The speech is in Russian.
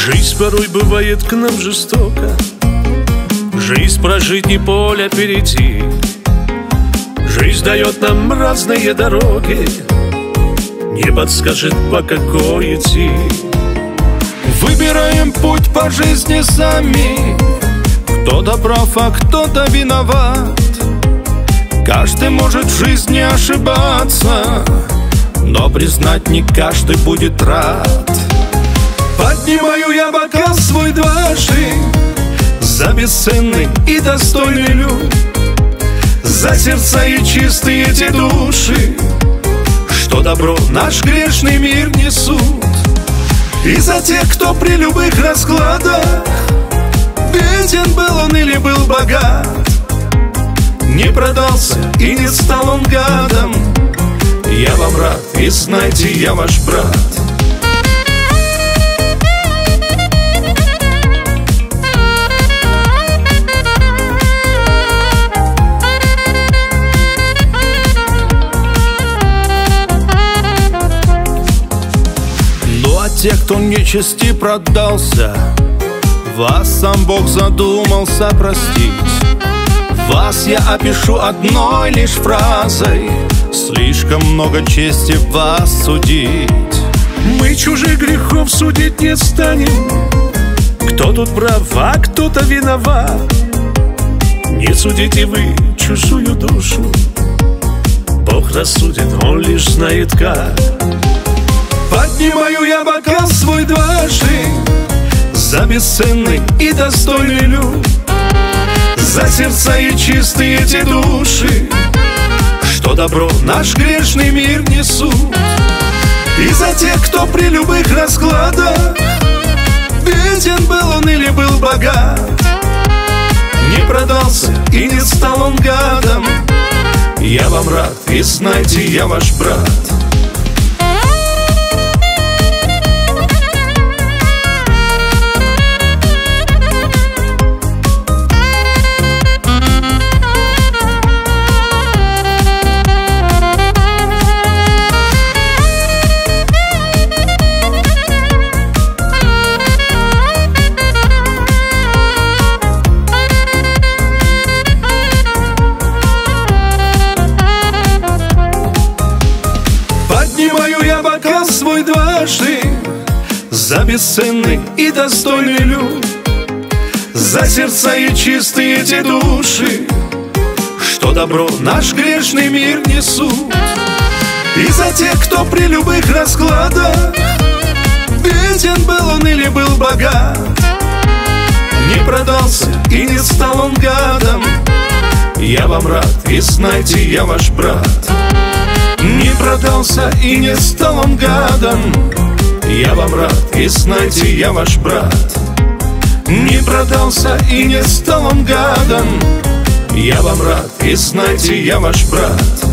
Жизнь порой бывает к нам жестока. Жизнь прожить не поле перейти. Жизнь дает нам разные дороги, не подскажет, по какой идти. Выбираем путь по жизни сами. Кто-то прав, а кто-то виноват. Каждый может в жизни ошибаться, но признать не каждый будет рад. Поднимаю я бокал свой дважды за бесценный и достойный люд, за сердца и чистые эти души, что добро наш грешный мир несут. И за тех, кто при любых раскладах, беден был он или был богат, не продался и не стал он гадом. Я вам рад, и знайте, я ваш брат. Ну а те, кто нечисти продался, вас сам Бог задумался простить. Вас я опишу одной лишь фразой: слишком много чести вас судить. Мы чужих грехов судить не станем. Кто тут прав, а кто-то виноват. Не судите вы чужую душу. Бог рассудит, Он лишь знает как. Поднимаю я бокал свой дважды за бесценный и достойный люд, за сердца и чистые эти души, что добро наш грешный мир несут. И за тех, кто при любых раскладах, беден был он или был богат, не продался и не стал он гадом. Я вам рад, и знайте, я ваш брат. Поднимаю я бокал свой дважды за бесценный и достойный люд, за сердца и чистые эти души, что добро наш грешный мир несут. И за тех, кто при любых раскладах, беден был он или был богат, не продался и не стал он гадом. Я вам рад, и знайте, я ваш брат. Не продался и не стал он гадом. Я вам рад, и знайте, я ваш брат. Не продался и не стал он гадом. Я вам рад, и знайте, я ваш брат.